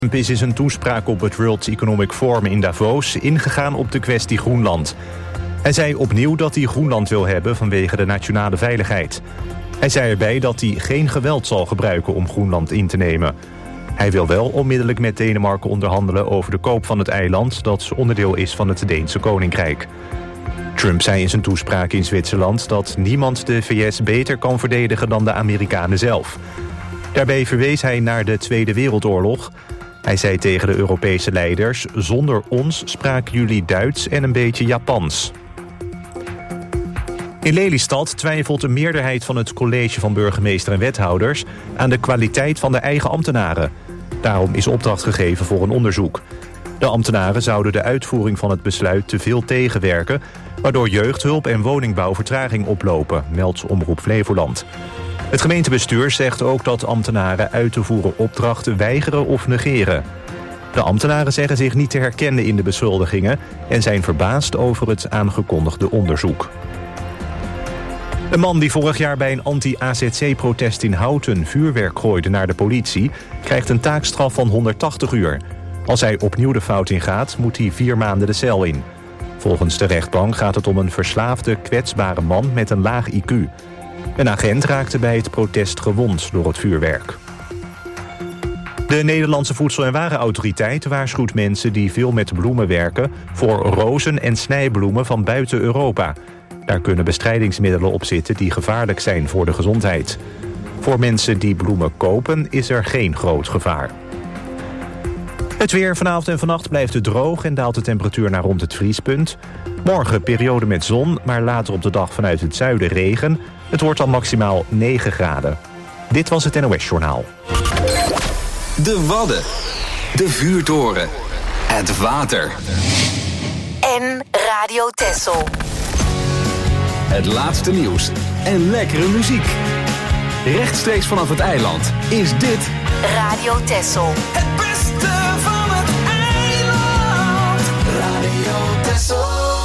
Trump is in zijn toespraak op het World Economic Forum in Davos ingegaan op de kwestie Groenland. Hij zei opnieuw dat hij Groenland wil hebben vanwege de nationale veiligheid. Hij zei erbij dat hij geen geweld zal gebruiken om Groenland in te nemen. Hij wil wel onmiddellijk met Denemarken onderhandelen over de koop van het eiland dat onderdeel is van het Deense Koninkrijk. Trump zei in zijn toespraak in Zwitserland dat niemand de VS beter kan verdedigen dan de Amerikanen zelf. Daarbij verwees hij naar de Tweede Wereldoorlog. Hij zei tegen de Europese leiders: zonder ons spraken jullie Duits en een beetje Japans. In Lelystad twijfelt een meerderheid van het college van burgemeester en wethouders aan de kwaliteit van de eigen ambtenaren. Daarom is opdracht gegeven voor een onderzoek. De ambtenaren zouden de uitvoering van het besluit te veel tegenwerken, waardoor jeugdhulp en woningbouw vertraging oplopen, meldt Omroep Flevoland. Het gemeentebestuur zegt ook dat ambtenaren uit te voeren opdrachten weigeren of negeren. De ambtenaren zeggen zich niet te herkennen in de beschuldigingen en zijn verbaasd over het aangekondigde onderzoek. Een man die vorig jaar bij een anti-AZC-protest in Houten vuurwerk gooide naar de politie, krijgt een taakstraf van 180 uur. Als hij opnieuw de fout ingaat, moet hij 4 maanden de cel in. Volgens de rechtbank gaat het om een verslaafde, kwetsbare man met een laag IQ. Een agent raakte bij het protest gewond door het vuurwerk. De Nederlandse Voedsel- en Warenautoriteit waarschuwt mensen die veel met bloemen werken voor rozen en snijbloemen van buiten Europa. Daar kunnen bestrijdingsmiddelen op zitten die gevaarlijk zijn voor de gezondheid. Voor mensen die bloemen kopen is er geen groot gevaar. Het weer vanavond en vannacht blijft het droog en daalt de temperatuur naar rond het vriespunt. Morgen periode met zon, maar later op de dag vanuit het zuiden regen. Het wordt dan maximaal 9 graden. Dit was het NOS Journaal. De Wadden. De Vuurtoren. Het water. En Radio Texel. Het laatste nieuws en lekkere muziek. Rechtstreeks vanaf het eiland is dit Radio Texel. Het beste van het eiland. Radio Texel.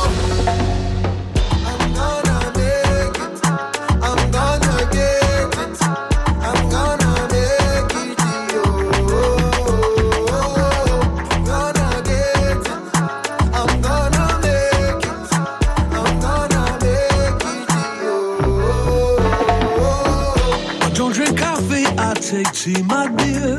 I'm gonna make it. I'm gonna get it. I'm gonna make it. Gonna get it. I'm gonna make it. I'm gonna make it. I don't drink coffee, I take tea, my dear.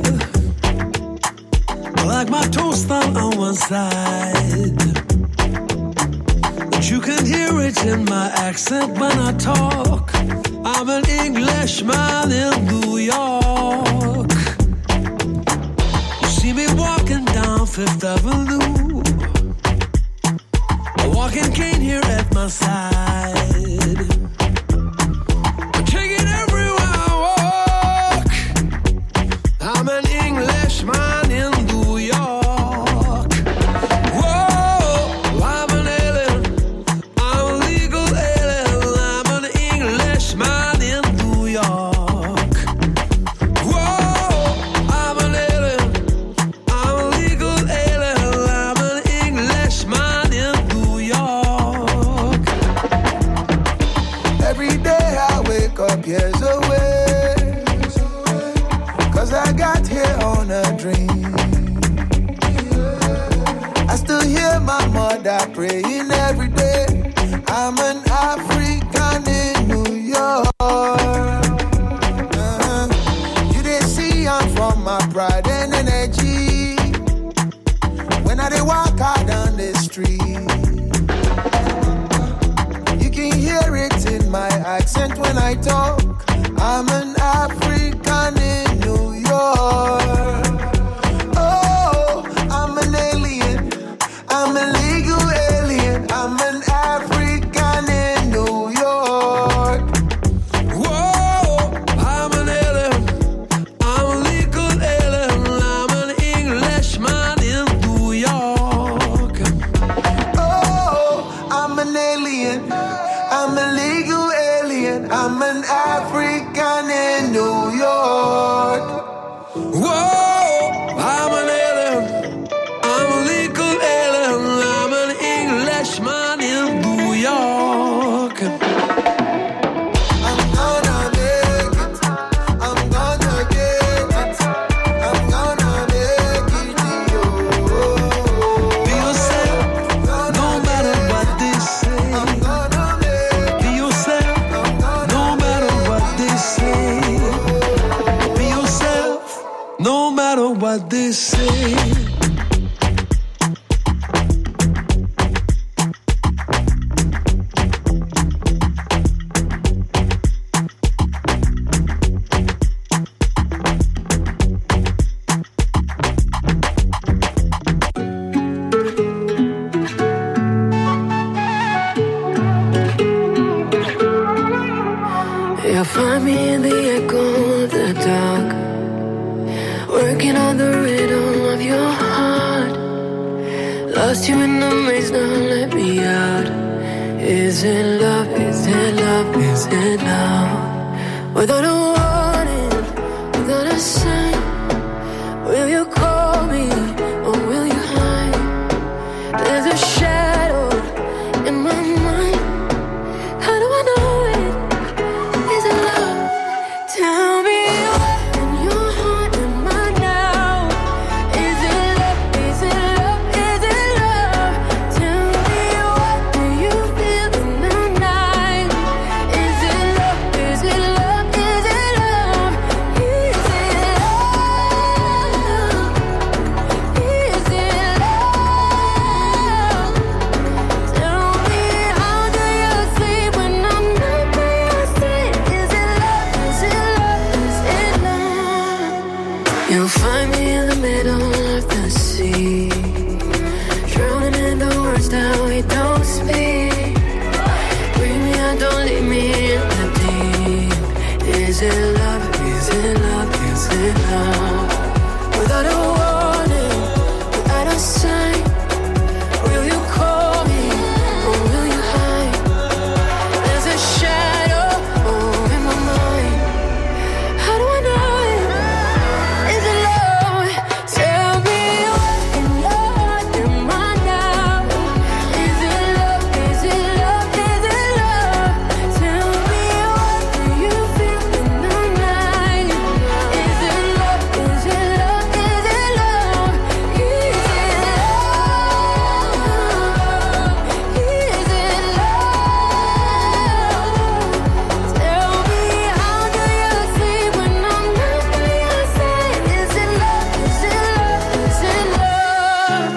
I like my toast on one side. But you can hear it in my accent when I talk. I'm an Englishman in New York. You see me walking down Fifth Avenue, a walking cane here at my side. I take it everywhere I walk. I'm an Englishman in New York. Whoa, I'm an alien. I'm a legal alien. I'm an Englishman in New York. Whoa, I'm an alien. I'm a legal alien. I'm an Englishman in New York. Every day I wake up years away, 'cause I got here on a dream. I still hear my mother praying every day. I'm an African in New York. You didn't see I'm from my pride and energy. When I dey walk out on the street, you can hear it in my accent when I talk. I'm an African in New York. Oh, I'm an alien. I'm a legal alien. I'm an African in New York. Whoa, I'm an alien. I'm a legal alien. I'm an Englishman in New York. Oh, I'm an alien. I'm a legal alien. I'm an they say. You'll find me in the echo of the dark, working on the rhythm of your heart. Lost you in the maze, now let me out. Is it love, is it love, is it love? Without a warning, without a sign, will you call me or will you hide? There's a shadow in my mind. How do I know it? Is it love? Tell me what in your heart am I now? Is it love? Is it love? Is it love? Tell me what do you feel in the night? Is it love? Is it love? Is it love? Is it love? Is it love? Tell me how do you sleep when I'm not by your side? Is it love? Is it love? Is it love? You'll find me in the middle of the sea, drowning in the words that we don't speak. Bring me out, don't leave me in the deep. Is it love? Is it love? Is it love? Without a warning, without a sign, will you call me or will you hide? There's a shadow in my mind. How do I know it? Is it love? Tell me what in your heart am I now? Is it love? Is it love? Is it love? Tell me what do you feel in the night? Is it love? Is it love? Is it love? Is it love? Is it love? Tell me how do you sleep when I'm not by your side? Is it love? Is it love? Is it love?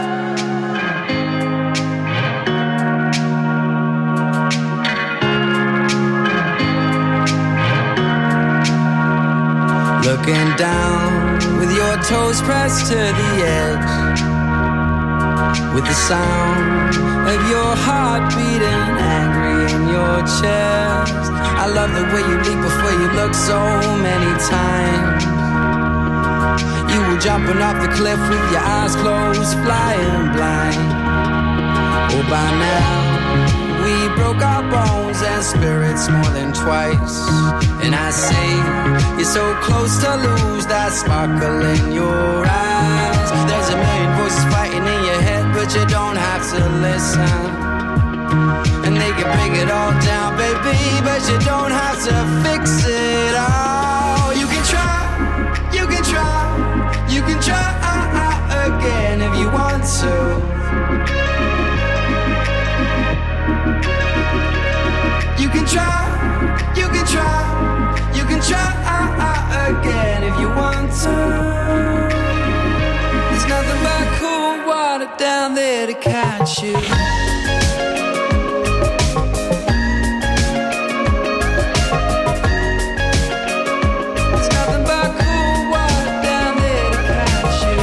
Looking down with your toes pressed to the edge, with the sound of your heart beating angry in your chest. I love the way you leap before you look so many times. You were jumping off the cliff with your eyes closed, flying blind. Oh, by now we broke our bones and spirits more than twice. And I say, you're so close to lose that sparkle in your eyes. There's a million voices fighting in your head, but you don't have to listen. And they can break it all down, baby, but you don't have to fix it all. You can try, you can try, you can try again if you want to. You can try, you can try, you can try again if you want to. There's nothing but cool water down there to catch you. There's nothing but cool water down there to catch you.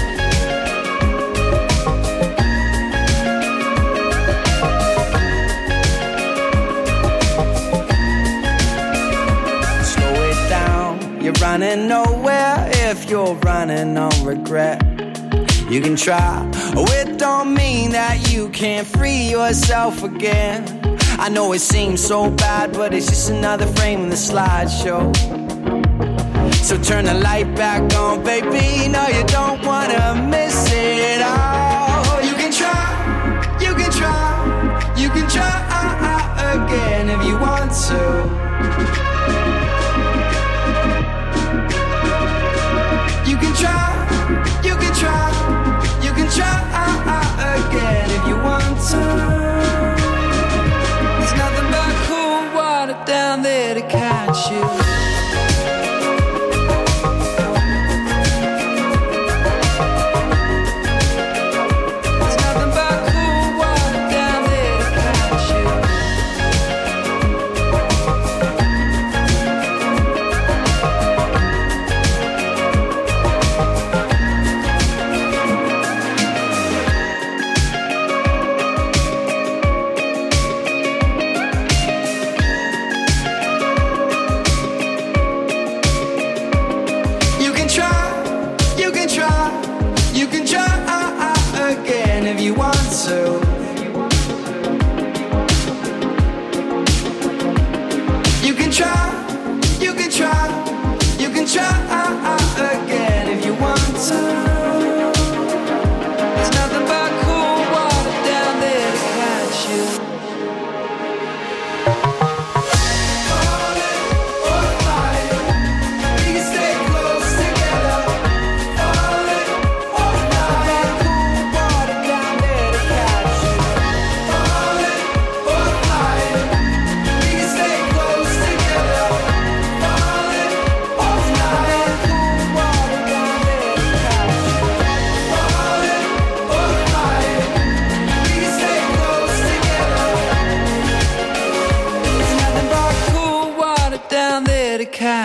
You're running nowhere if you're running on regret. You can try, oh, it don't mean that you can't free yourself again. I know it seems so bad, but it's just another frame in the slideshow. So turn the light back on, baby. No, you don't wanna miss it all. You can try, you can try, you can try again if you want to. You can try, you can try, you can try again if you want to. There's nothing but cool water down there to catch you.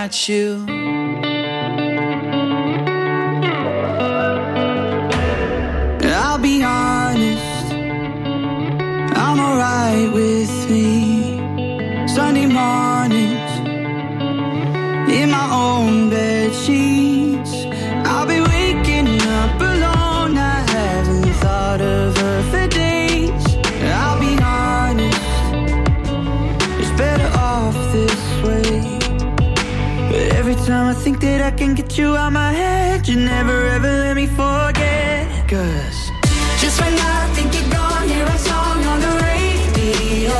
got you. I'll be honest, I'm alright with me. Sunday mornings, in my own bed sheets, I'll be waking up alone. I haven't thought of her for days. I'll be honest, it's better off this way. But every time I think that I can get you out my head, you never ever let me forget. 'Cause just when I think you're gone, hear a song on the radio.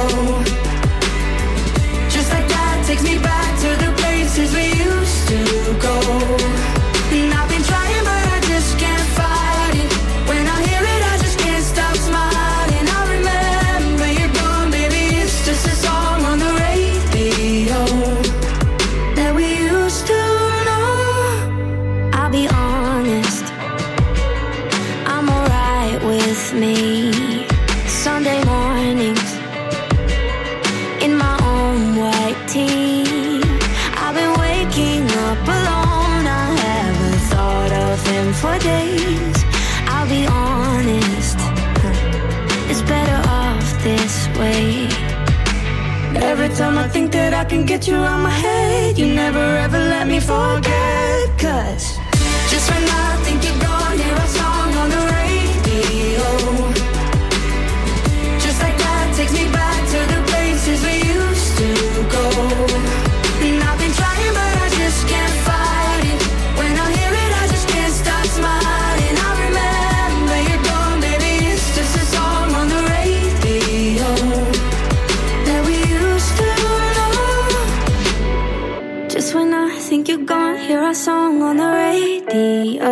Just like that takes me back to the places we used to go. And I've been trying but I just can't fight it. When I hear it I just can't stop smiling. I remember you're gone, baby, it's just a song on the radio that we used to know. I'll be honest, I'm alright with me. Sunday mornings, in my own white tee, I've been waking up alone. I haven't thought of him for days. I'll be honest, it's better off this way. Every time I think that I can get you out my head, you never ever let me forget. 'Cause Just when I think you're gone, hear a song on the radio. Just like that takes me back to the places we used to go. And I've been trying but I just can't fight it. When I hear it I just can't stop smiling. I remember you're gone, baby, it's just a song on the radio that we used to know. just when I think you're gone, hear a song on the radio.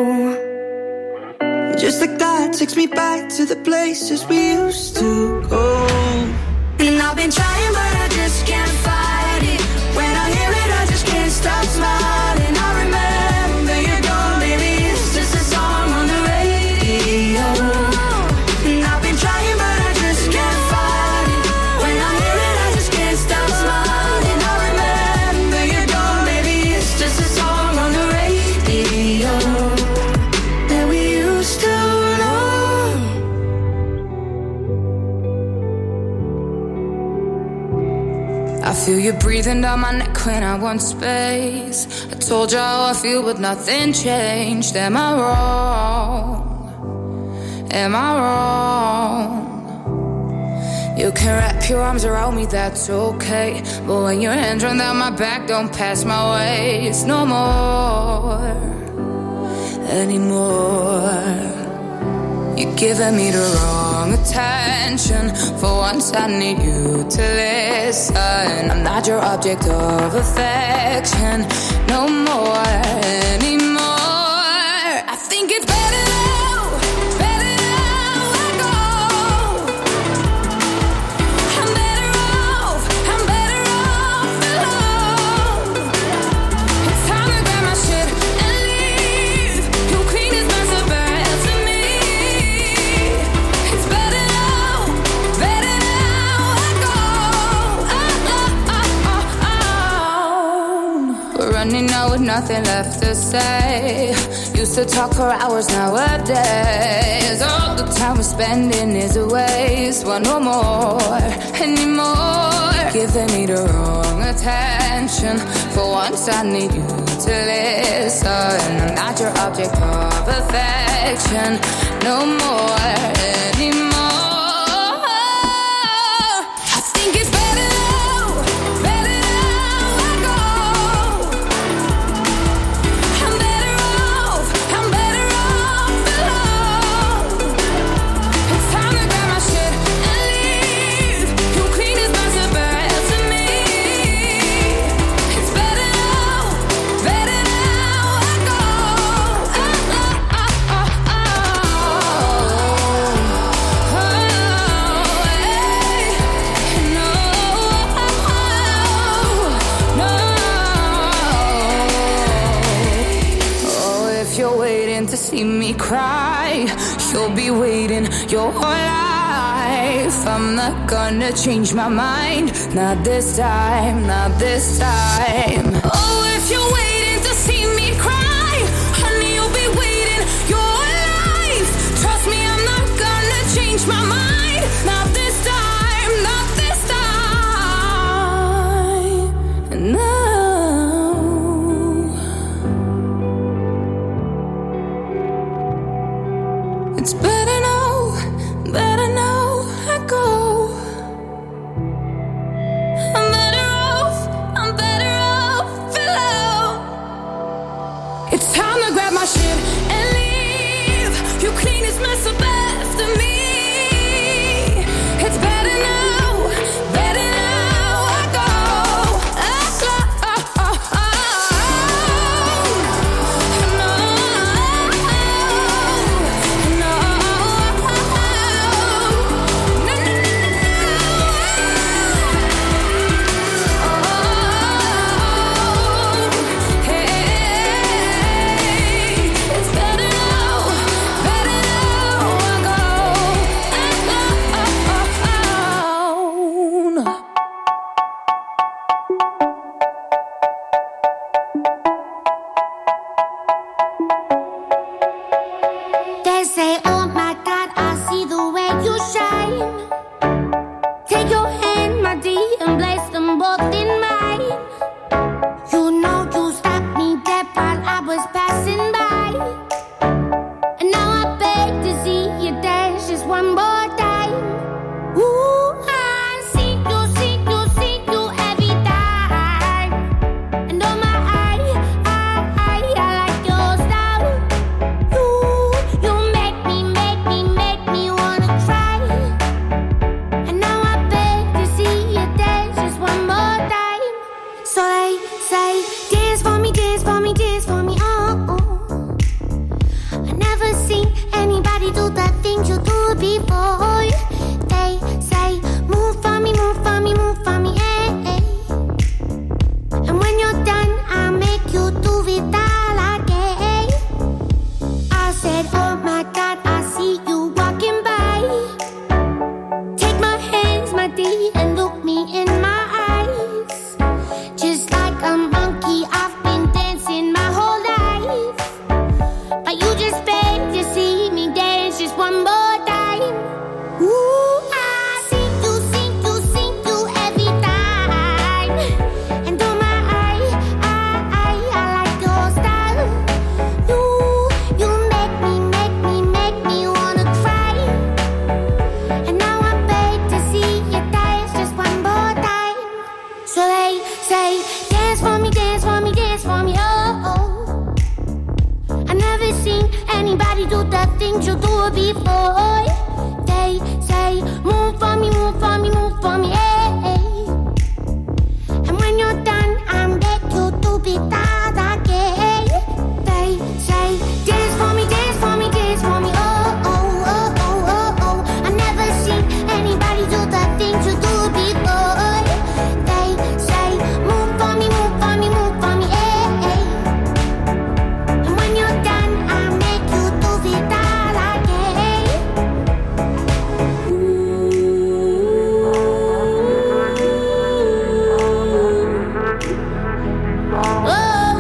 Just like that takes me back to the places we used to go. And I've been trying but I just can't fight it. When I hear it I just can't stop smiling. I remember you're gone, baby, it's just a song on the radio. And I've been trying but I just can't fight it. When I hear it I just can't stop smiling. I remember you're gone, baby, it's just a song on the radio that we used to know. I feel you breathing down my neck when I want space. I told you how I feel but nothing changed. Am I wrong? Am I wrong? You can wrap your arms around me, that's okay. But when your hands run down my back, don't pass my waist no more, anymore. You're giving me the wrong attention. For once I need you to listen. I'm not your object of affection no more, anymore. I think it's better now, I go. I'm better off alone. It's time to grab my shit and leave. You clean as mess up to me. It's better now, I go. We're running out with nothing left to say. Used to talk for hours nowadays. All the time we're spending is a waste. Want no more, anymore. Giving me the wrong attention. For once I need you to listen. I'm not your object of affection no more, anymore. I think it's better now, I go. I'm better off alone. It's time to grab my shit and leave. You clean as mess up to me. It's better now, I go. To see me cry, you'll be waiting your whole life. I'm not gonna change my mind, not this time, not this time. Oh, 'cause you're waiting to see me cry. Honey, you'll be waiting your life. Trust me, I'm not gonna change my mind. Not this time, not this time. No. It's better now I go. I'm better off alone. It's time to grab my shit and leave. You clean this mess up after me. It's better now I go. They say, oh my God, I see the way you shine. Take your hand, my dear, and place them both in mine. You know you stopped me dead while I was passing by. And now I beg to see you dance just one more time. Ooh, I see you every time. And oh my, I like your style. You make me wanna cry. And now I beg to see you dance just one more time. So they say, dance for me, dance for me, dance for me, oh, oh. I never seen anybody do the things you do before. They say, move for me, move for me, move for me, eh, eh. And when you're done, I'll make you do it all again. I said, oh my God, I see you walking by. Take my hands, my dear, and look me in my eyes. Just like a monkey, I've been dancing my whole life. But you just beg to see me dance just one more time. Ooh, I see you every time. And oh my, I like your style. You make me wanna cry. And now I beg to see you dance just one more time. So they say, dance for me, dance for me, dance for me, oh, oh. I never seen anybody do the things you do before. They say, move for me, move for me, move for me, eh, eh. And when you're done, I'm back you to be that again. They say, dance for me, dance for me, dance for me, oh, oh, oh, oh, oh, oh. I never seen anybody do the things you do before. They say, move for me, move for me, move for me, eh, eh. And when you're done, I'll make you do it all again. Ooh. Oh.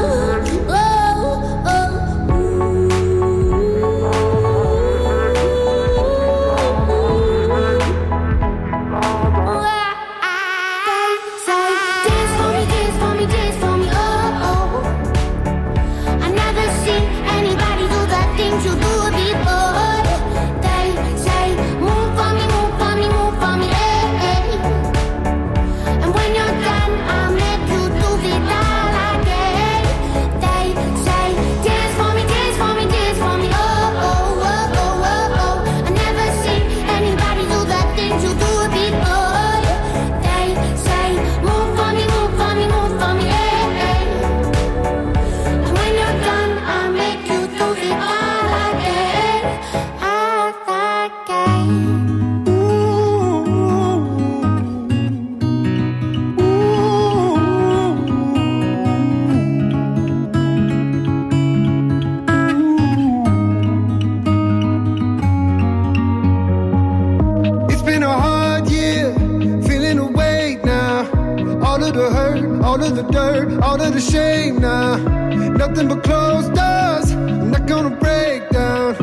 all of the dirt, all of the shame now. Nothing but closed doors, I'm not gonna break down.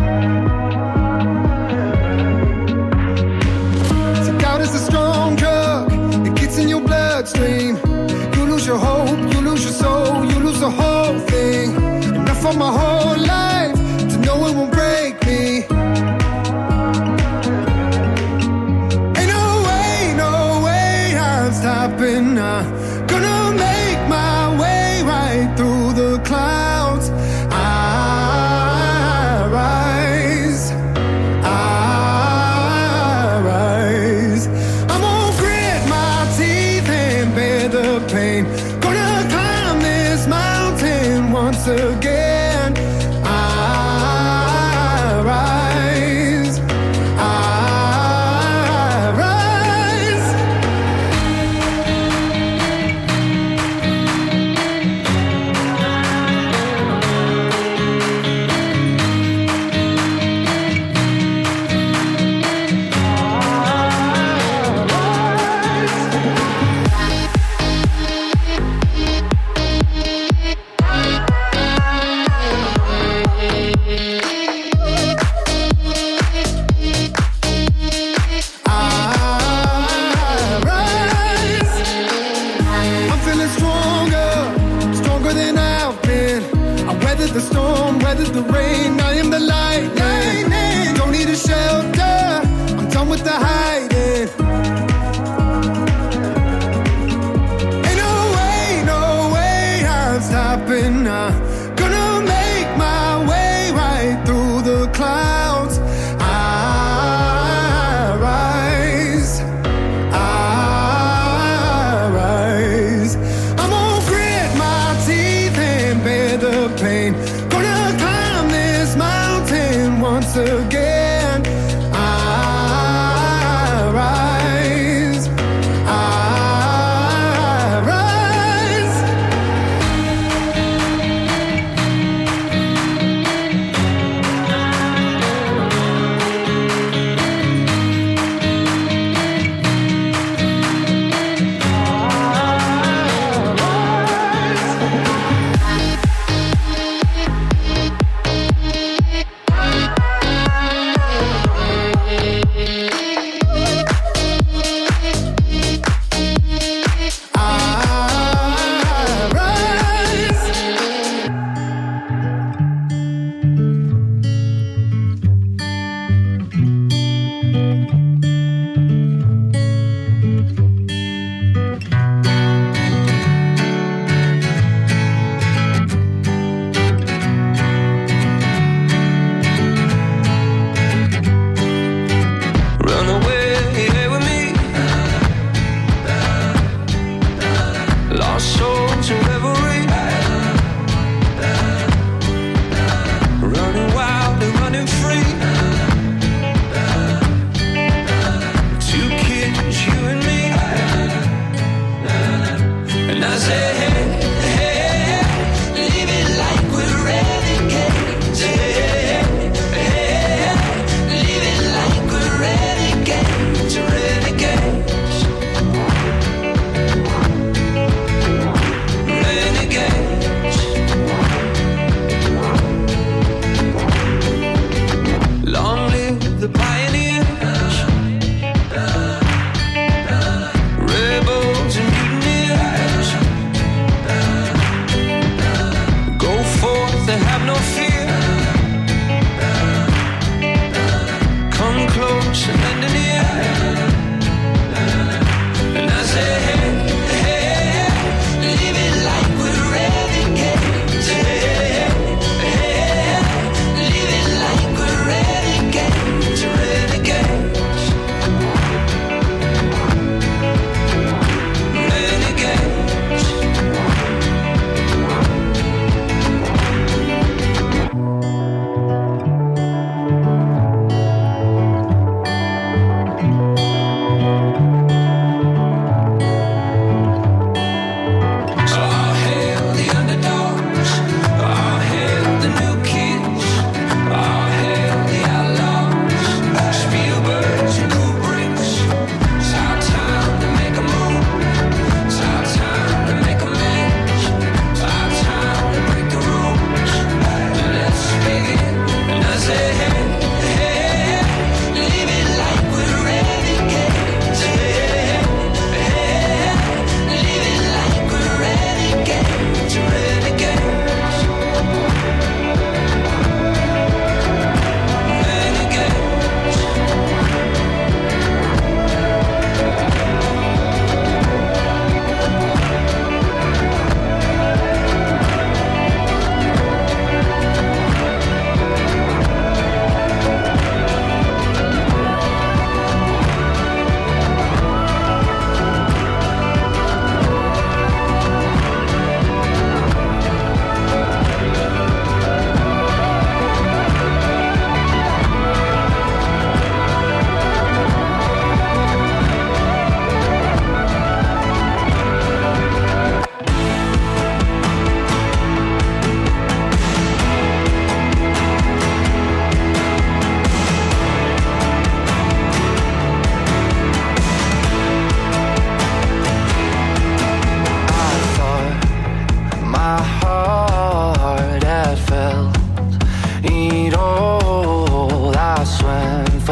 So doubt is a strong drug, it gets in your bloodstream. You lose your hope, you lose your soul, you lose the whole thing. Enough for my whole life to know it won't break me. Stopping now, gonna make my way right through the clouds. I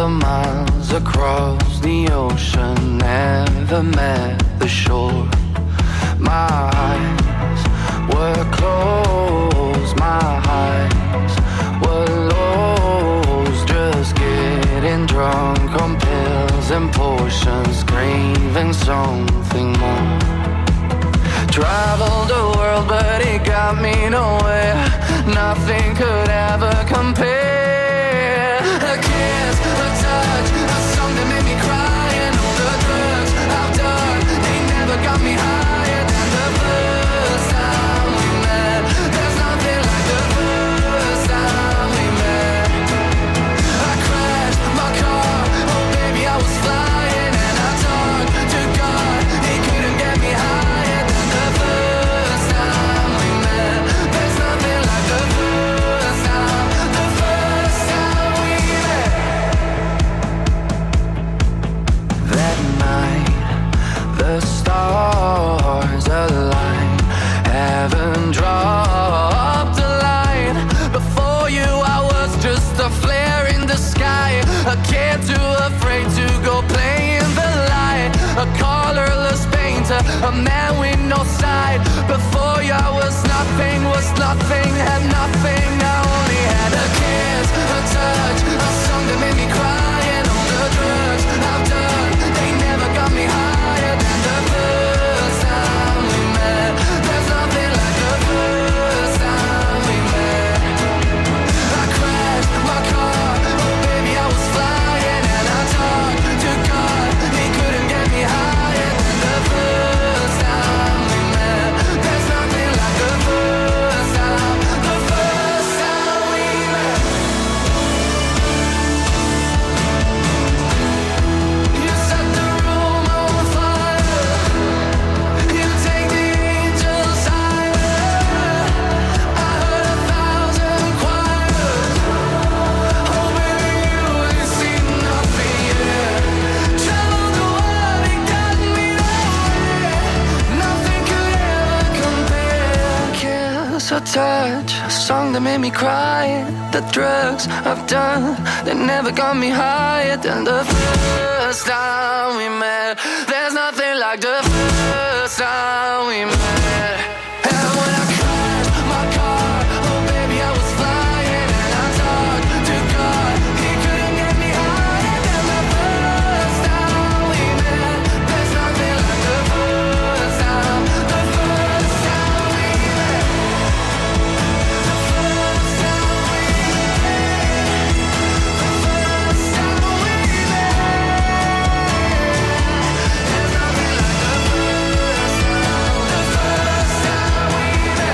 miles across the ocean, never met the shore. My eyes were closed, my eyes were lost, just getting drunk on pills and potions, craving something more. Traveled the world but it got me nowhere, nothing could ever compare. A kiss, a touch, a song that made me cry, and all the drugs I've done, they never got me higher than the first time we met. There's nothing like the first time we met. I crashed my car, oh baby I was flying, and I talked to God, he couldn't get me higher than the first time we met. There's nothing like the first time we met. That night, the stars aligned, heaven dropped a line. Before you I was just a flare in the sky, a kid too afraid to go play in the light, a colorless painter, a man with no side. Before you I was nothing, had nothing. I only had a kiss, a touch, a song that made me cry, and all the drugs I've done, they never got me higher than the first time we met. There's nothing like the first time we met. I crashed my car, oh baby I was flying, and I talked to God, he couldn't get me higher than the first time we met. There's nothing like the first time we met. You set the room on fire, you take the angels higher. I heard 1,000 choirs, oh baby you ain't seen nothing yet. Traveled the world, it got me nowhere, nothing could ever compare. Kiss or touch, a song that made me cry, the drugs I've done, they never got me higher than the first time we met. There's nothing like the first time we met. And when I crashed my car, oh baby I was flying, and I talked to God, he couldn't get me higher than the first time we met. There's nothing like the first time we met. The first time we met. The first time we met. There's nothing like the first time we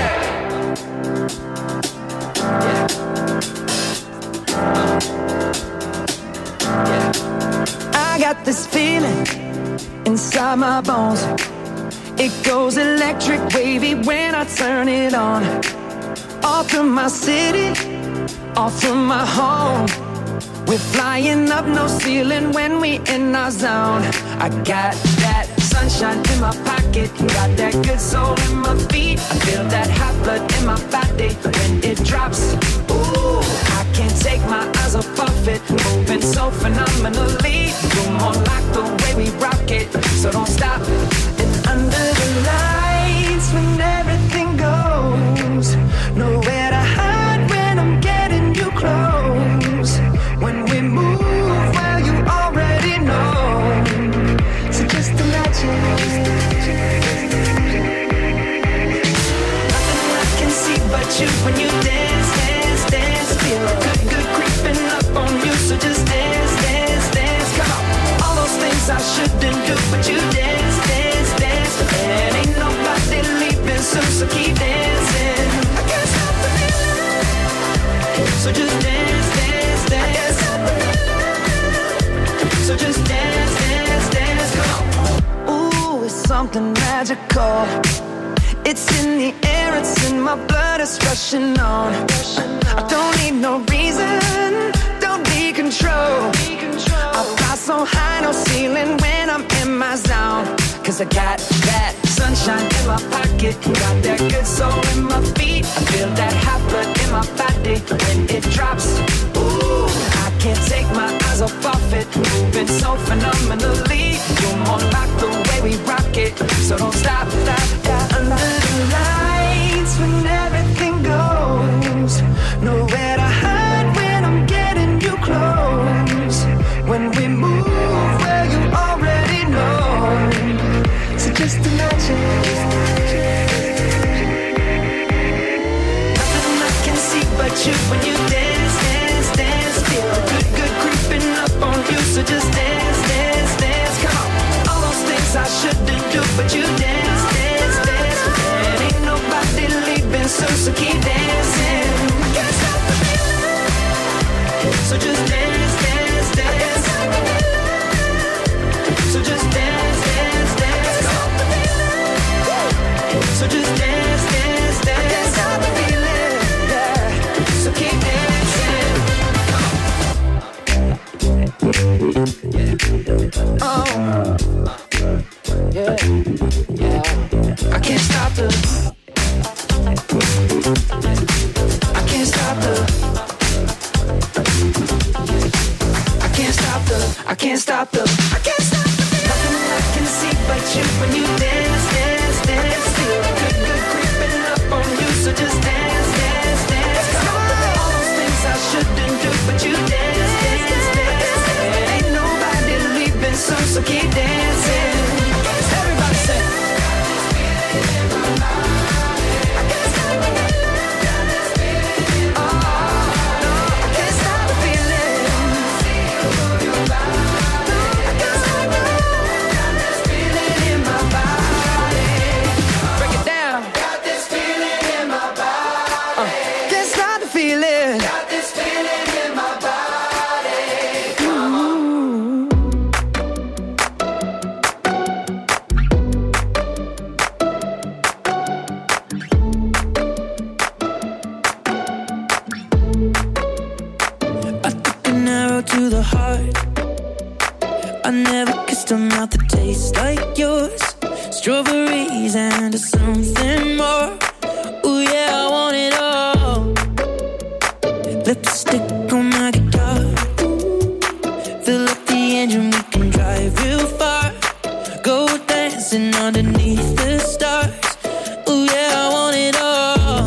met. I got this feeling inside my bones. It goes electric wavy when I turn it on. All through my city, all through my home. We're flying up, no ceiling when we in our zone. I got that sunshine in my pocket, got that good soul in my feet. I feel that hot blood in my body when it drops. Ooh, I can't take my eyes off of it, moving so phenomenally. You're more like the way we rock it, so don't stop. And under the lights when everything goes, nowhere to hide when I'm getting you close. When we move, well you already know, so just imagine. Nothing I can see but you when you dance, dance, dance. Feel good, good creeping up on you, so just dance, dance, dance. Come on, all those things I shouldn't do, but you dance, dance, dance. And ain't nobody leaving soon, so keep dancing. I can't stop the feeling, so just dance, dance, dance. I can't stop the feeling, so just dance, dance, dance. Come on. Ooh, it's something magical. It's in the air, it's in my blood, it's rushing on. I don't need no reason, don't need control. I fly so high, no ceiling when I'm in my zone. Cause I got that sunshine in my pocket, got that good soul in my feet. I feel that hot blood in my body when it drops. Ooh, I can't take my eyes rise above it. Moving so phenomenally. You're more like the way we rock it. So don't stop, stop, stop. Under the lights when everything goes. Nowhere to hide when I'm getting you close. When we move where you already know. So just imagine. Nothing I can see but you when you dance, dance, dance. Feel good, good creeping up on you. So just dance, dance, dance. Come on. All those things I shouldn't do, but you dance, dance, dance. And ain't nobody leaving, so keep dancing. Can't stop the feeling. So just dance, dance, dance. So just dance, dance, dance. So just dance, dance, dance. Can't stop the feeling, yeah. So keep dancing. Oh, yeah, yeah. I can't stop the. I can't stop the. I can't stop the. I can't stop the. I can't stop the. Nothing I can see but you when you dance, dance, dance. Feel good, good creeping up on you. So just dance, dance, dance. All those things I shouldn't do, but you dance, dance, dance. And ain't nobody leaving, so keep dancing. Everybody say. To the heart, I never kissed a mouth that tastes like yours. Strawberries and something more. Ooh yeah, I want it all. Lipstick on my guitar. Fill up the engine, we can drive real far. Go dancing underneath the stars. Ooh yeah, I want it all.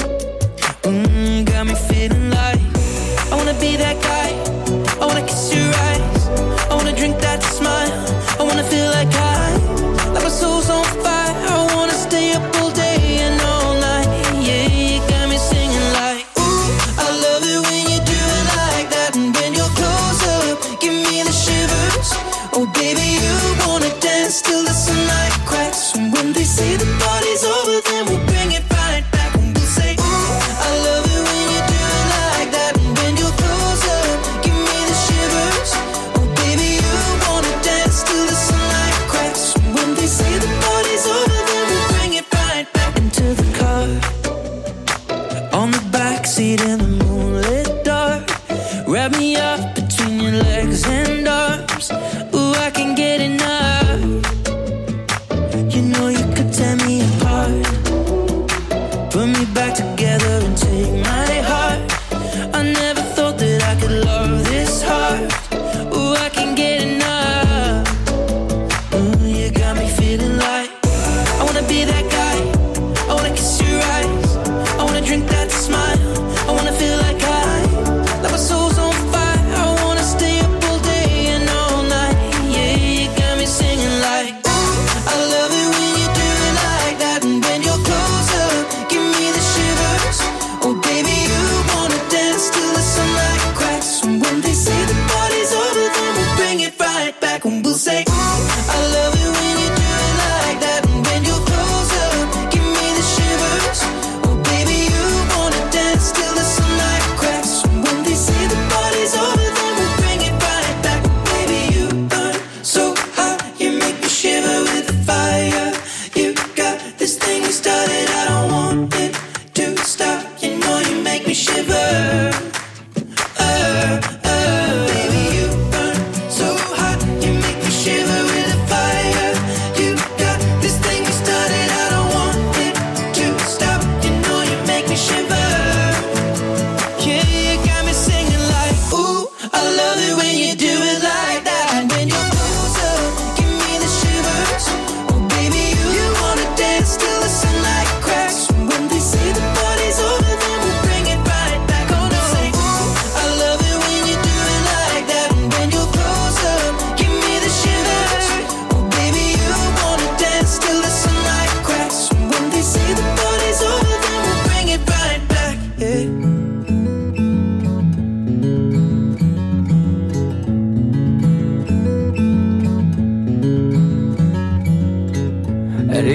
Got me feeling like I wanna be that guy. I wanna kiss your eyes. I wanna drink that smile. I wanna feel like like my soul's on fire. I wanna stay up all day and all night. Yeah, you got me singing like, ooh, I love it when you do it like that. And when you're close up, give me the shivers. Oh baby, you wanna dance till the sunlight cracks. And when they say the party's over, then we'll bring it right back. And we'll say, ooh, I love it when you do it like that. And when you're close up, give me the shivers. Oh baby, you wanna dance till the sunlight cracks. And when they say the party's over, then we'll bring it right back into the car. On the backseat in the moonlit dark. Wrap me up between your legs and arms. Ooh, I can get enough. You know you could tear me apart. Put me back together and take my heart. I never thought that I could love this hard. Ooh, I can get enough. Ooh, you got me feeling like I wanna be that guy. I wanna kiss your eyes. I wanna drink that smile. I wanna feel like like my soul's on fire. I wanna stay up all day and all night. Yeah, you got me singing like, ooh, I love it when you do it like that. And when you're close up, give me the shivers. Oh baby, you wanna dance till the sunlight cracks. And when they say the party's over, then we'll bring it right back. And we'll say, ooh, I love it when you do it like that. And when you're close up, give me the shivers. Oh baby, you wanna dance till the sunlight cracks. And when they say the party's over, then we'll bring it right back. Baby, you burn so hot, you make me shiver with the fire. You got this thing you started, I don't want it to stop. You know you make me shiver. Baby, you burn so hot, you make me shiver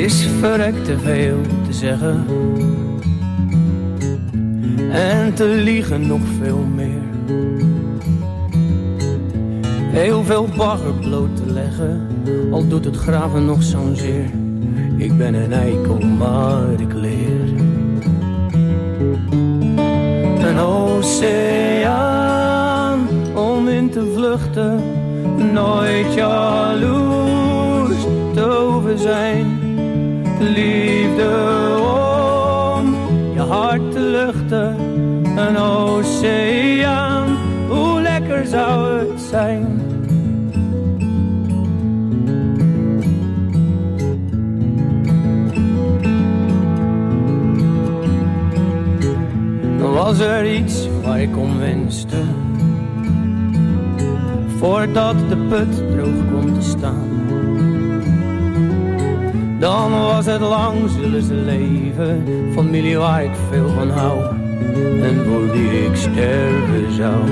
is verrekt te veel te zeggen. En te liegen nog veel meer. Heel veel bagger bloot te leggen, al doet het graven nog zo'n zeer. Ik ben een eikel, maar ik leer. Een oceaan om in te vluchten, nooit jaloers te over zijn. Liefde om je hart te luchten, een oceaan, hoe lekker zou het zijn. Dan was er iets waar ik om wenste, voordat de put droog komt te staan. Dan was het lang zullen ze leven, familie waar ik veel van hou en voor wie ik sterven zou.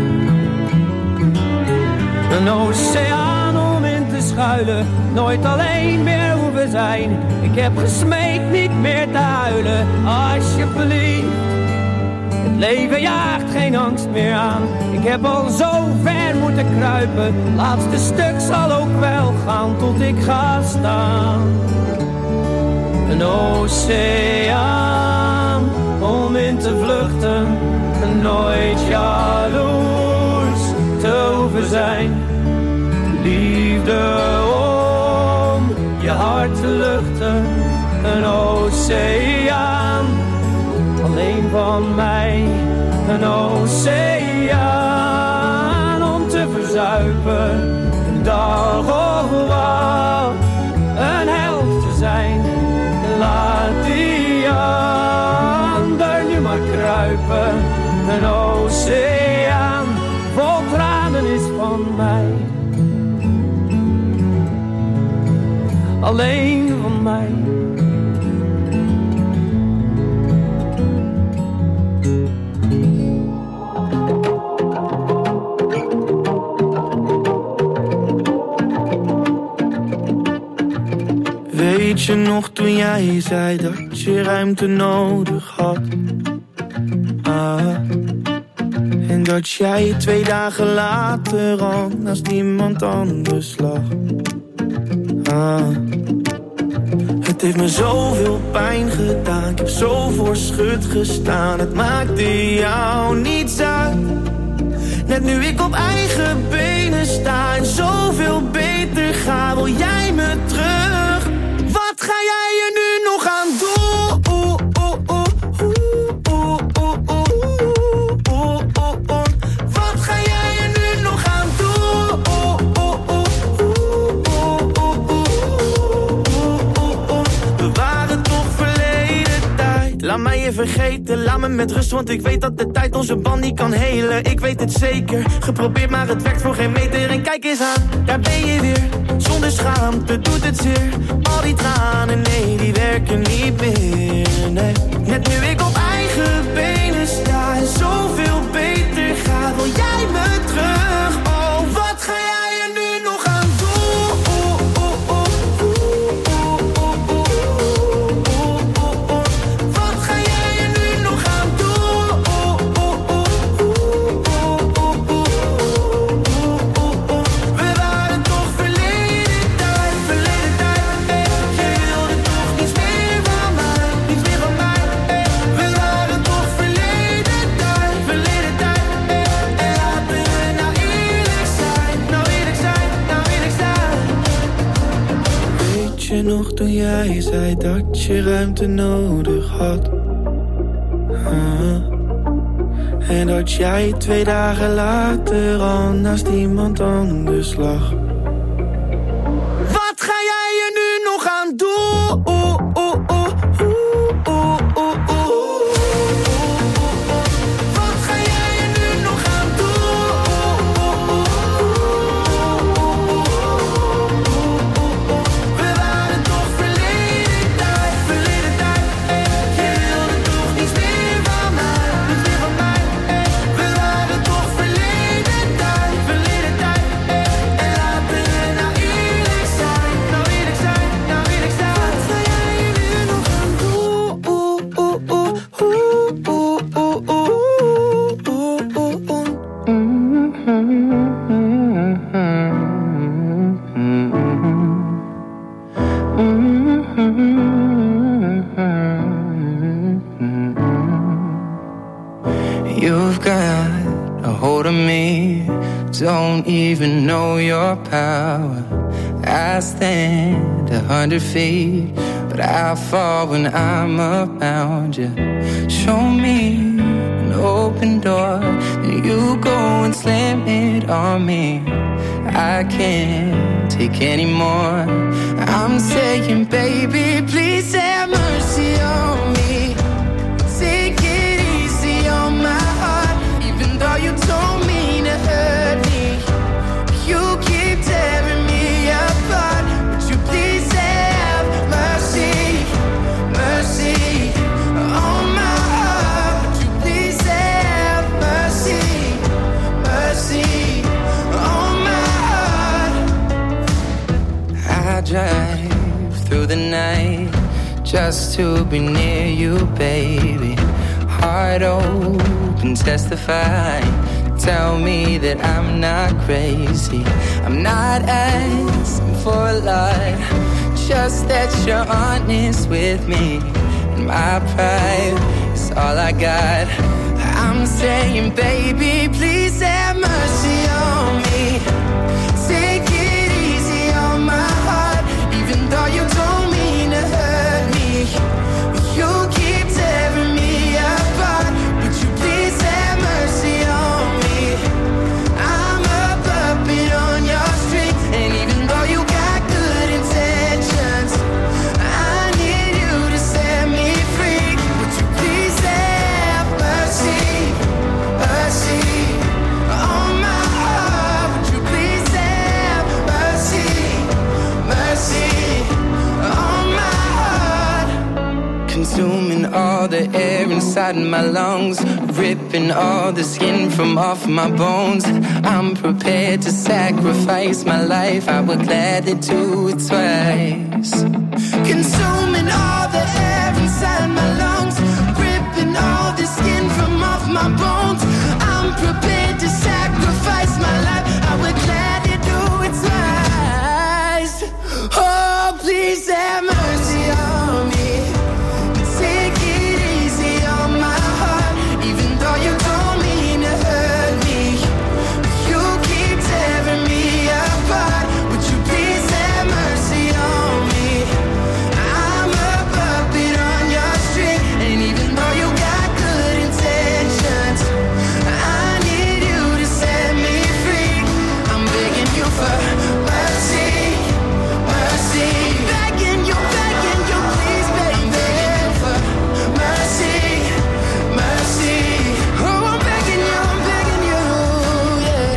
Een oceaan om in te schuilen, nooit alleen meer hoeven zijn. Ik heb gesmeekt niet meer te huilen, alsjeblieft. Het leven jaagt geen angst meer aan. Ik heb al zo ver moeten kruipen, laatste stuk zal ook wel gaan tot ik ga staan. Een oceaan om in te vluchten, nooit jaloers te hoeven zijn. Liefde om je hart te luchten, een oceaan alleen van mij. Een oceaan om te verzuipen, een dag of wat, een held te zijn. Laat die ander nu maar kruipen. Een oceaan vol tranen is van mij. Alleen van mij. Weet je nog toen jij zei dat je ruimte nodig had? En dat jij 2 dagen later al naast iemand anders lag. Het heeft me zoveel pijn gedaan, ik heb zo voor schut gestaan. Het maakte jou niets uit, net nu ik op eigen benen sta en zoveel beter ga, wil jij me terug. Wat ga jij er nu nog aan doen? Wat ga jij er nu nog aan doen? We waren toch verleden tijd. Laat mij je vergeten, laat me met rust, want ik weet dat de tijd onze band niet kan helen. Ik weet het zeker, geprobeerd maar het werkt voor geen meter. En kijk eens aan, daar ben je weer, zonder schaamte doet het zeer. Al die tranen, nee, die werken niet meer, nee. Net nu ik op eigen benen sta en zoveel beter ga, wil jij me terug? Oh, wat ga jij er nu nog aan doen? Wat ga jij er nu nog aan doen? We waren toch verleden tijd, jij wilde toch niets meer van mij, niets meer van mij. We waren toch verleden tijd, en laten we nou eerlijk zijn, nou eerlijk zijn, nou eerlijk zijn. Weet je nog toen jij zei dat je ruimte nodig had? En dat jij 2 dagen later al naast iemand anders lag. Wat ga jij er nu nog aan doen? Wat ga jij er nu nog aan doen? We waren toch verleden tijd, jij wilde toch niets meer van mij, niets meer van mij. We waren toch verleden tijd, en laten we nou eerlijk zijn. know your power. I stand 100 feet, but I fall when I'm around you. Show me an open door, then you go and slam it on me. I can't take any more. I'm saying, baby, please have mercy on me. Take it easy on my heart, even though you don't mean to hurt me. You keep tearing me apart. Would you please have mercy, mercy on my heart? Would you please have mercy, mercy on my heart? I drive through the night just to be near you, baby. Heart open, testify. Tell me that I'm not crazy. I'm not asking for a lot, just that you're honest with me. And my pride is all I got. I'm saying, baby, please have mercy on me. Take it easy on my heart, even though you don't mean to hurt me. You keep tearing me apart. Would you please have mercy on me? I'm a puppet on your string, and even though you got good intentions, I need you to set me free. Would you please have mercy, mercy on my heart? Would you please have mercy, mercy on my heart? Consuming all the air inside my lungs, ripping all the skin from off my bones. I'm prepared to sacrifice my life. I would gladly do it twice. Consuming all the air inside my lungs, ripping all the skin from off my bones. I'm prepared to sacrifice my life. I would gladly do it twice. Oh, please have mercy on me. Take it easy on my heart, even though you don't mean to hurt me. You keep tearing me apart. Would you please have mercy on me? I'm a puppet on your string, and even though you got good intentions, I need you to set me free. I'm begging you for mercy, mercy. Begging you, please, baby. I'm begging you for mercy, mercy. Oh, I'm begging you, yeah.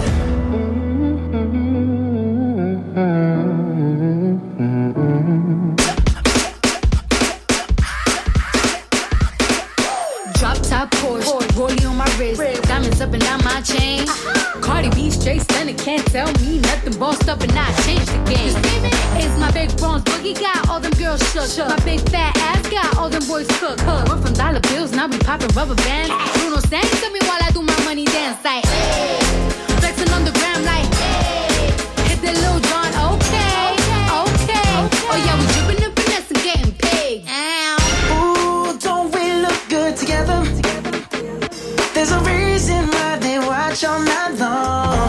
Drop top Porsche, rollie on my wrist, diamonds up and down my chain. Cardi B straight stunning, can't tell me nothing. Bossed up and I changed the game. It's my big bronze boogie, got all them girls shook. My big fat ass got all them boys cooked. Went from dollar bills, now we popping rubber bands. Bruno sang to me while I do my money dance like, hey. Flexing on the gram like, hey. Hit the Lil Jon, okay, okay. Oh yeah, we dripping and finesse and getting paid. Ooh, don't we look good together? There's a reason why they watch all night long.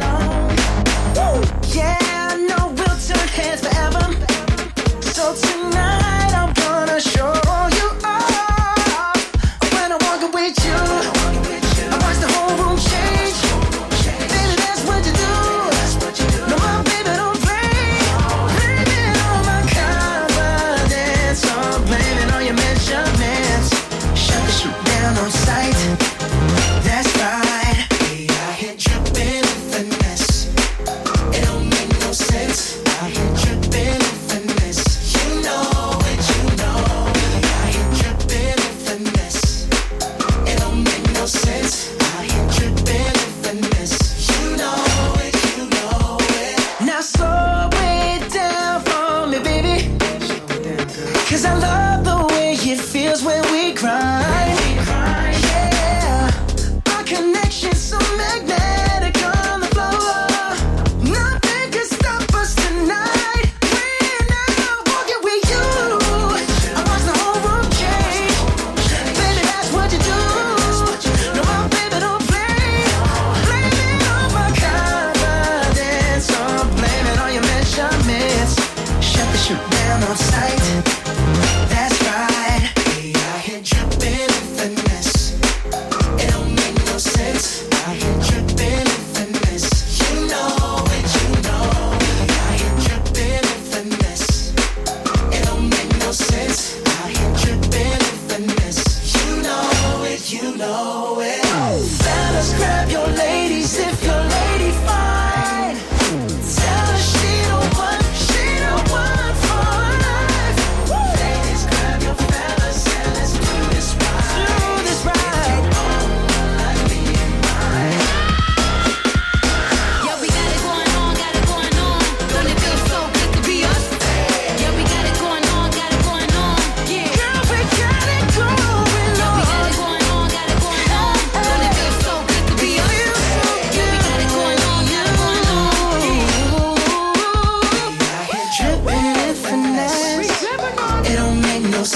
Yeah, I know we'll turn heads forever. So tonight I'm gonna show you off. When I walk with you, I watch the whole room change.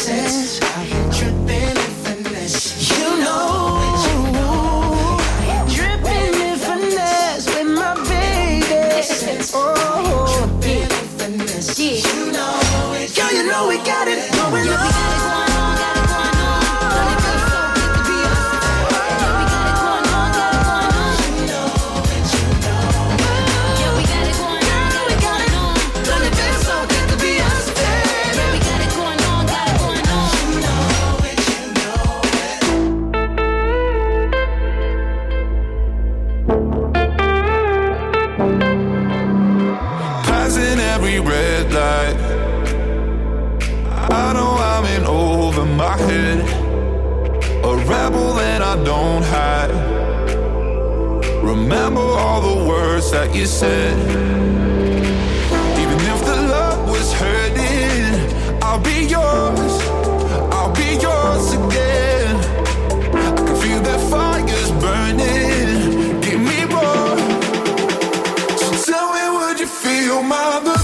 sense. Out here tripping in finesse. You know. Dripping in finesse with my baby. Oh, dripping in finesse. You know it. Girl, you know we got it going on. Red light, I know I'm in over my head, a rebel that I don't hide. Remember all the words that you said. Even if the love was hurting, I'll be yours, I'll be yours again. I can feel that fire's burning, give me more. So tell me, would you feel my love?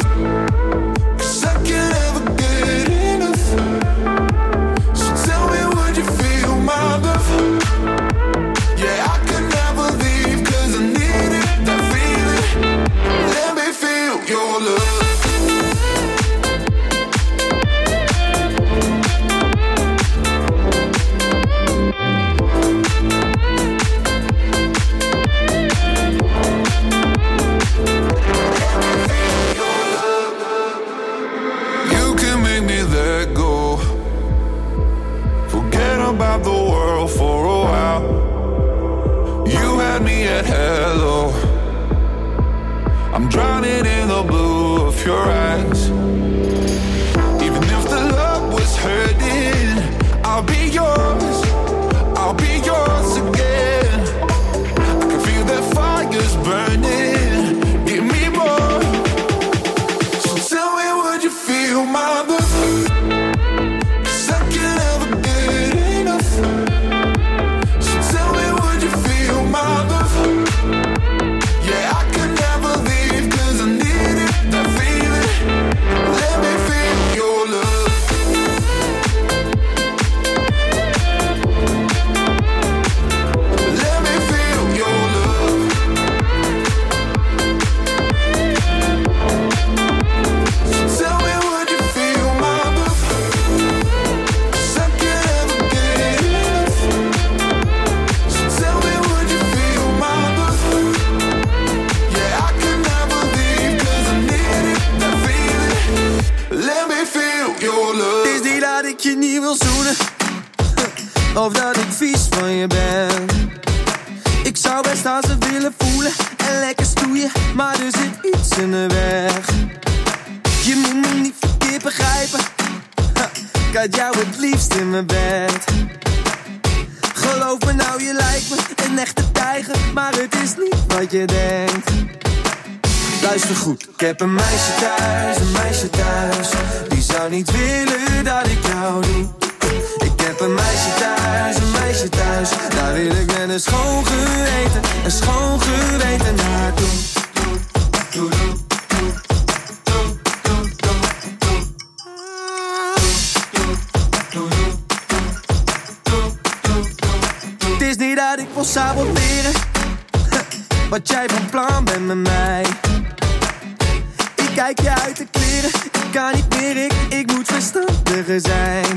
About the world for a while. You had me at hello. I'm drowning in the blue of your eyes. Even if the love was hurting, I'll be yours, I'll be yours again. I can feel that fire's burning, give me more. So tell me, would you feel my love? Je niet wil zoenen, of dat ik vies van je ben. Ik zou best aan ze willen voelen en lekker stoeien, maar er zit iets in de weg. Je moet me niet verkeerd begrijpen, ik had jou het liefst in mijn bed. Geloof me nou, je lijkt me een echte tijger, maar het is niet wat je denkt. Luister goed, ik heb een meisje thuis, die zou niet willen dat ik jou doe. Ik heb een meisje thuis, daar wil ik met een schoon geweten naartoe. Het is niet dat ik wil saboteren, wat jij van plan bent met mij. Kijk je uit de kleren, ik kan niet meer, ik moet verstandiger zijn.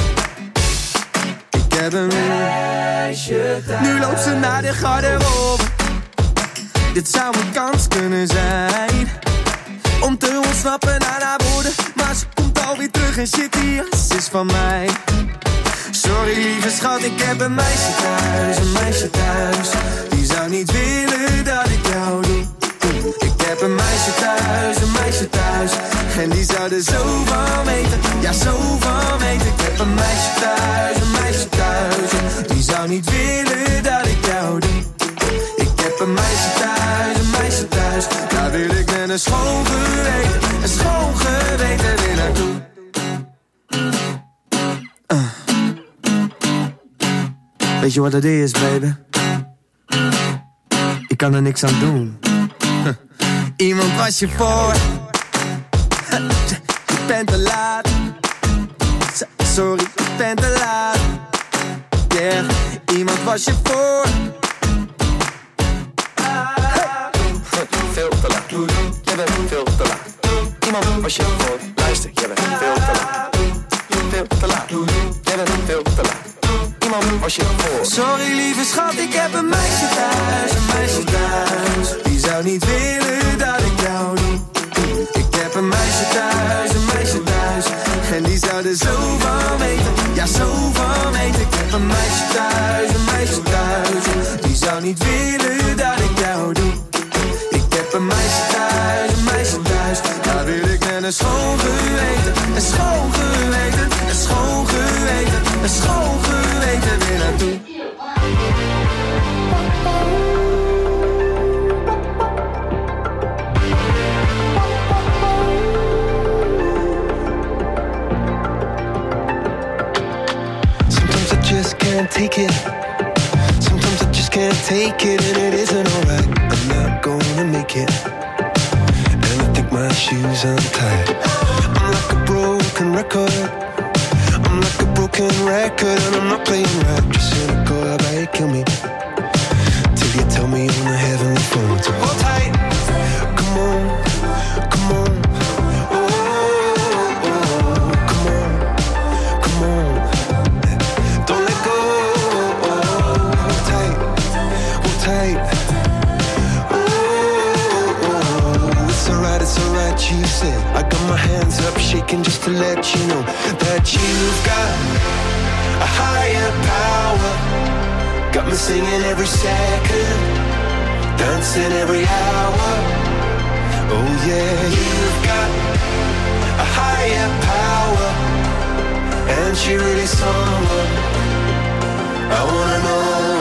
Ik heb een meisje thuis, nu loopt ze naar de garderobe. Dit zou een kans kunnen zijn om te ontsnappen aan haar woorden, maar ze komt alweer terug en shit, die jas is van mij. Sorry lieve schat, ik heb een meisje thuis, die zou niet willen dat ik jou doe. Ik heb een meisje thuis, en die zou er zo van weten, ja zo van weten. Ik heb een meisje thuis, die zou niet willen dat ik jou doe. Ik heb een meisje thuis, daar wil ik met een schoon geweten weer naartoe. Weet je wat het is, baby? Ik kan er niks aan doen. Iemand was je voor. Je bent te laat. sorry, ik ben te laat. Yeah, iemand was je voor. Veel te laat, jij bent veel te laat. Iemand was je voor. Luister, jij bent veel te laat. Veel te laat, jij bent veel te laat. Iemand was je voor. Sorry lieve schat, ik heb een meisje thuis. Een meisje thuis. Die zou niet willen dat ik jou doe. Ik heb een meisje thuis, een meisje thuis. En die zou er zo van weten. Ja, zo van weten. Ik heb een meisje thuis, een meisje thuis. Die zou niet willen dat ik jou doe. Ik heb een meisje thuis, een meisje thuis. Daar wil ik met een schoon geweten. Een schoon geweten, een schoon geweten. Een schoon geweten weer naartoe. Sometimes I just can't take it. Sometimes I just can't take it, and it isn't alright. I'm not gonna make it, and I think my shoes untied. I'm like a broken record. I'm like a broken record, and I'm not playing right. Just cynical, how about you kill me till you tell me on the heavenly phone to hold tight. Come on, come on. Oh, oh, oh, come on, come on. Don't let go. Hold tight, hold tight. It's alright, you said. I got my hands up shaking just to let you know that you've got a higher power. Got me singing every second, dancing every hour. Oh yeah, you've got a higher power, and she really someone I wanna know.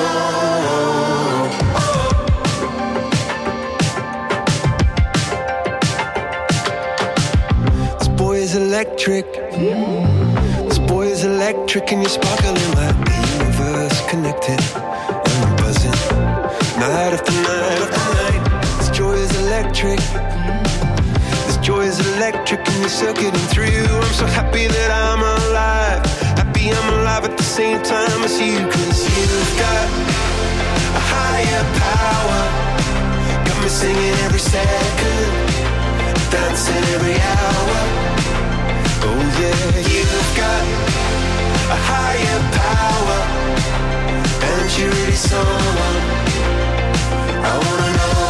Electric. This boy is electric, and you're sparkling like the universe connected. And I'm buzzing night after night after night. This joy is electric. This joy is electric, and you're circuiting through. I'm so happy that I'm alive. Happy I'm alive at the same time as you. 'Cause you've got a higher power. Got me singing every second, dancing every hour. Oh yeah, you've got a higher power, and you're really someone I wanna know.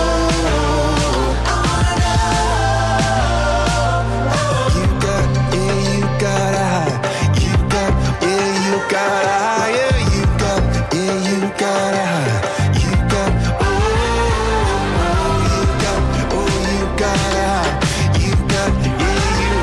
You got, yeah, you got a high. You got, yeah, you got a higher. You got, yeah, you got a high. You got, oh, you got, oh, you got a high. You got, yeah, you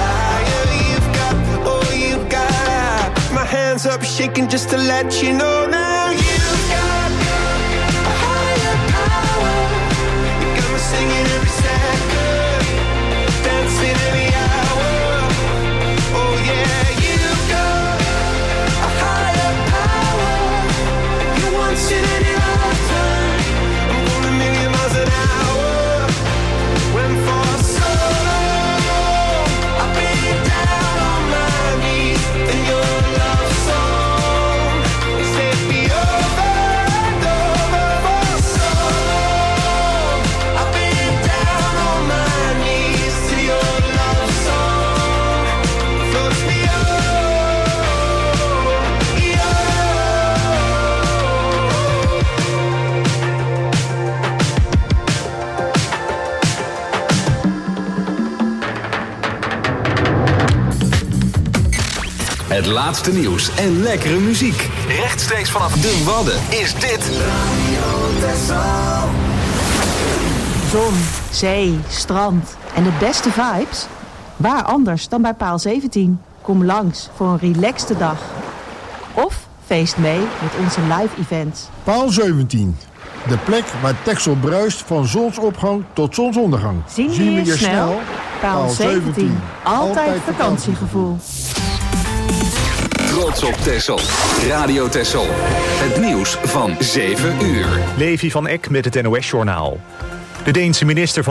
got my hands up shaking just to let you know now you've got a higher power. You got me singing every second, dancing every hour. Oh yeah, you've got a higher power. You once in any lifetime. I'm going a million miles an hour. When for so long I've been down on my knees in your love song. Set me over and over for so long. I've been down on my knees to your love song. Floats me Het laatste nieuws en lekkere muziek. Rechtstreeks vanaf de Wadden is dit Zon, zee, strand en de beste vibes? Waar anders dan bij Paal 17? Kom langs voor een relaxte dag. Of feest mee met onze live events. Paal 17. De plek waar Texel bruist van zonsopgang tot zonsondergang. Zien we je snel? Paal 17. Altijd vakantiegevoel. Trots op Texel. Radio Texel. Het nieuws van 7 uur. Levi van Eck met het NOS-journaal. De Deense minister van